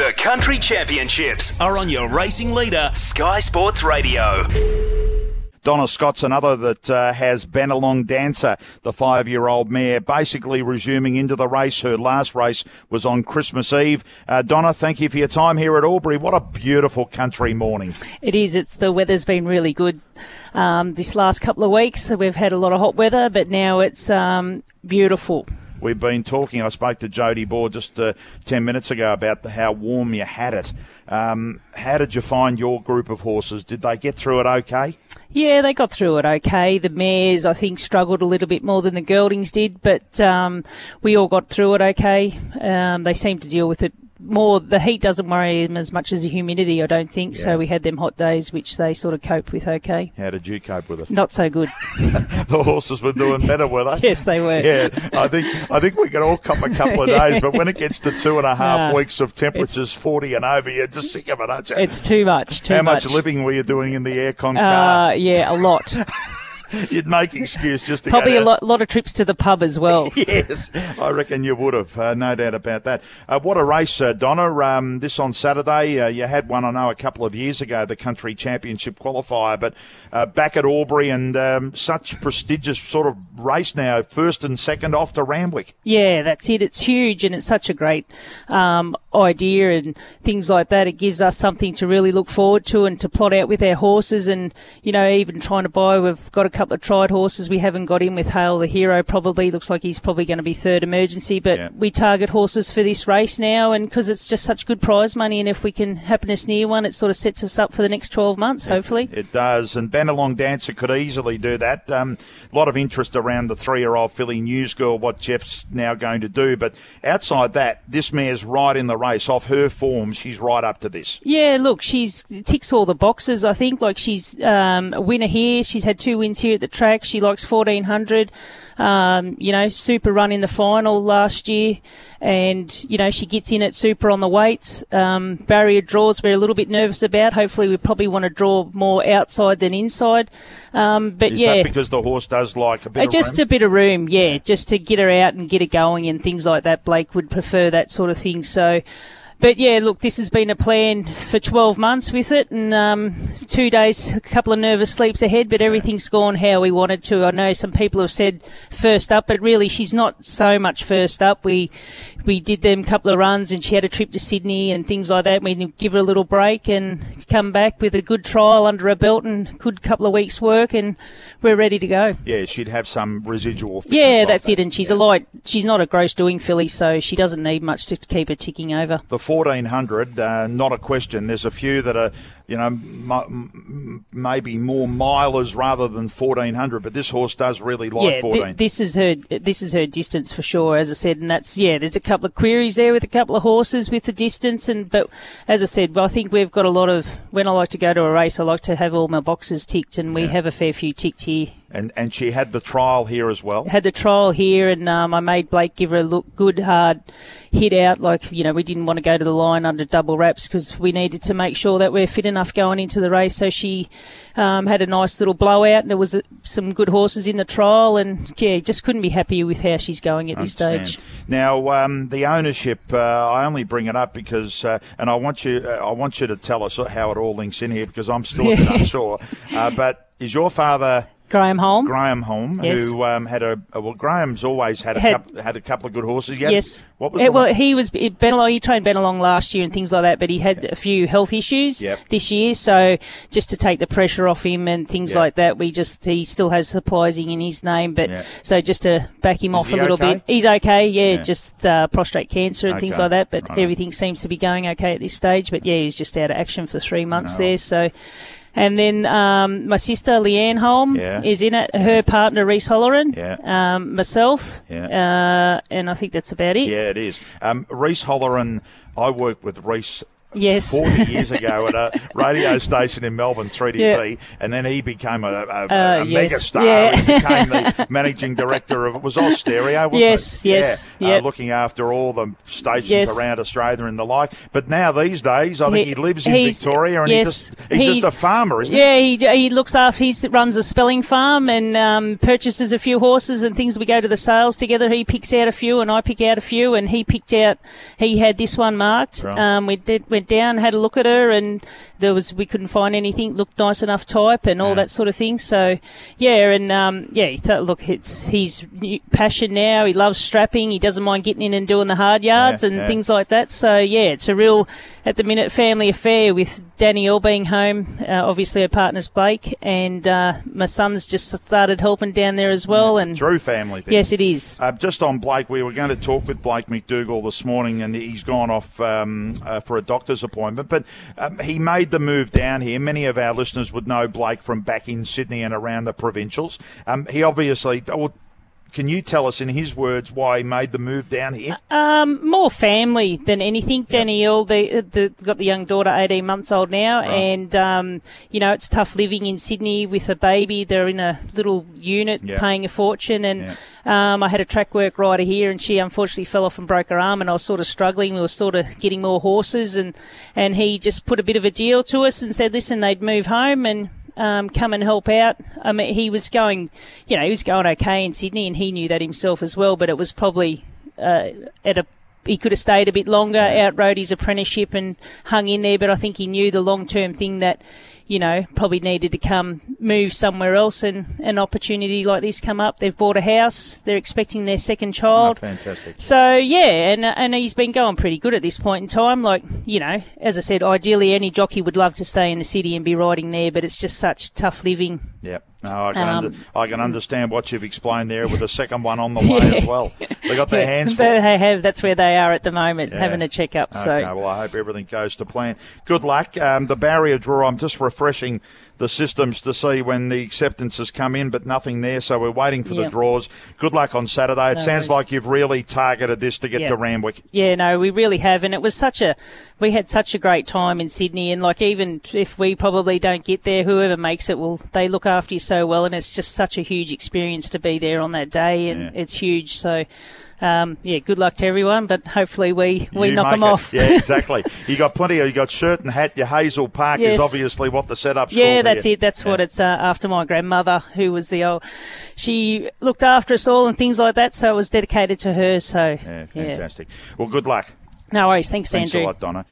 The Country Championships are on your racing leader, Sky Sports Radio. Donna Scott's another that has Bennelong Dancer, the 5-year-old mare, basically resuming into the race. Her last race was on Christmas Eve. Donna, thank you for your time here at Albury. What a beautiful country morning. It is. The weather's been really good this last couple of weeks. We've had a lot of hot weather, but now it's beautiful. We've been talking, I spoke to Jodie Bohr just 10 minutes ago about how warm you had it. How did you find your group of horses? Did they get through it okay? Yeah, they got through it okay. The mares, I think, struggled a little bit more than the geldings did, but we all got through it okay. They seem to deal with it more. The heat doesn't worry them as much as the humidity, I don't think. Yeah. So we had them hot days, which they sort of coped with okay. How did you cope with it? Not so good. The horses were doing better, were they? Yes, they were. Yeah, I think we can all cop a couple of days, but when it gets to 2.5 weeks of temperatures 40 and over, you're just sick of it, aren't you? It's too much. How much living were you doing in the aircon car? Yeah, a lot. You'd make excuse just to probably go a lot of trips to the pub as well. Yes, I reckon you would have, no doubt about that. What a race, Donna. This on Saturday, you had one, I know, a couple of years ago, the Country Championship qualifier, but back at Albury and such prestigious sort of race now, first and second off to Randwick. Yeah, that's it. It's huge and it's such a great idea and things like that. It gives us something to really look forward to and to plot out with our horses and, you know, even trying to buy. We've got a couple of tried horses we haven't got in with Hale the Hero. Probably looks like he's probably going to be third emergency, but we target horses for this race now, and because it's just such good prize money, and if we can happen to near one, it sort of sets us up for the next 12 months, hopefully. It does, and Bennelong Dancer could easily do that. A lot of interest around the 3-year-old filly News Girl, what Jeff's now going to do, but outside that, this mare's right in the race. Off her form, she's right up to this. Yeah, look, she's ticks all the boxes, I think. Like, she's a winner here. She's had 2 wins here at the track. She likes 1400. Super run in the final last year, and she gets in at super on the weights. Barrier draws we're a little bit nervous about. Hopefully we probably want to draw more outside than inside. Is that because the horse does like a bit of room? Just a bit of room, just to get her out and get her going and things like that. Blake would prefer that sort of thing. So. But, yeah, look, this has been a plan for 12 months with it, and 2 days, a couple of nervous sleeps ahead, but everything's gone how we wanted to. I know some people have said first up, but really she's not so much first up. We did them a couple of runs, and she had a trip to Sydney and things like that. We give her a little break and come back with a good trial under her belt and good couple of weeks' work, and we're ready to go. Yeah, she'd have some residual fitness. Yeah, that's it, and she's she's not a gross doing filly, so she doesn't need much to keep her ticking over. The 1400, not a question. There's a few that are, maybe more milers rather than 1400, but this horse does really like 14. This is her distance for sure, as I said, and that's, there's a couple of queries there with a couple of horses with the distance, but as I said, I think we've got a lot of, when I like to go to a race, I like to have all my boxes ticked, and we have a fair few ticked here. And she had the trial here as well? Had the trial here, and I made Blake give her a good hard hit out. Like, we didn't want to go to the line under double wraps because we needed to make sure that we're fit enough going into the race. So she had a nice little blowout, and there was some good horses in the trial, and, just couldn't be happier with how she's going at this stage. Now, the ownership, I only bring it up because, and I want you to tell us how it all links in here because I'm still a bit unsure. But is your father... Graham Holm, yes. Who Graham's always had a couple of good horses. Yes. What was he was Bennelong. He trained Bennelong last year and things like that, but he had a few health issues this year. So just to take the pressure off him and things like that, he still has Surprising in his name, but so just to back him off a little bit, he's okay. Just prostate cancer and things like that, but everything seems to be going okay at this stage. But he's just out of action for 3 months there. So. And then my sister, Leanne Holm, is in it. Her partner, Reese Holleran. Myself. And I think that's about it. Yeah, it is. Reese Holleran, I worked with Reese Yes. 40 years ago at a radio station in Melbourne, 3DP, and then he became a mega star. Yeah. He became the managing director of, it was Oz Stereo, wasn't it? Yes. Looking after all the stations around Australia and the like. But now these days, I think he lives in Victoria, and he's just a farmer, isn't he? Yeah, he looks after, he runs a spelling farm and purchases a few horses and things. We go to the sales together. He picks out a few and I pick out a few, and he had this one marked. Right. Went down, had a look at her, and we couldn't find anything looked nice enough type and all that sort of thing. So he thought, look, it's his passion now. He loves strapping. He doesn't mind getting in and doing the hard yards and things like that. So it's a real, at the minute, family affair with Danielle being home. Obviously her partner's Blake, and my son's just started helping down there as well. And true family thing. Yes, it is. Just on Blake, we were going to talk with Blake McDougall this morning, and he's gone off for a doctor's appointment. But he made the move down here. Many of our listeners would know Blake from back in Sydney and around the provincials. He obviously... Can you tell us, in his words, why he made the move down here? More family than anything. Danielle, they got the young daughter, 18 months old now, and it's tough living in Sydney with a baby. They're in a little unit paying a fortune, and I had a track work rider here, and she unfortunately fell off and broke her arm, and I was sort of struggling. We were sort of getting more horses, and he just put a bit of a deal to us and said, listen, they'd move home and come and help out. I mean, he was going okay in Sydney, and he knew that himself as well, but it was probably he could have stayed a bit longer, outrode his apprenticeship and hung in there, but I think he knew the long-term thing that, probably needed to move somewhere else, and an opportunity like this come up. They've bought a house. They're expecting their second child. Oh, fantastic. So, and he's been going pretty good at this point in time. Like, as I said, ideally any jockey would love to stay in the city and be riding there, but it's just such tough living. Yep. No, I can understand what you've explained there with the second one on the way as well. They got their hands full. They have. That's where they are at the moment, having a check-up. Okay, well, I hope everything goes to plan. Good luck. The barrier draw, I'm just refreshing the systems to see when the acceptances come in, but nothing there, so we're waiting for the draws. Good luck on Saturday. It sounds like you've really targeted this to get to Randwick. Yeah, no, we really have, and it was we had such a great time in Sydney, and like, even if we probably don't get there, whoever makes it, they look after you so well, and it's just such a huge experience to be there on that day, and it's huge. So good luck to everyone, but hopefully we knock them off. Yeah, exactly. You got plenty of, you got shirt and hat. Your Hazel Park is obviously what the setup's called. Yeah, that's it. That's what it's after my grandmother, who was she looked after us all and things like that, so it was dedicated to her. So fantastic. Well, good luck. No worries. Thanks, Andrew. Andrew. Thanks a lot, Donna.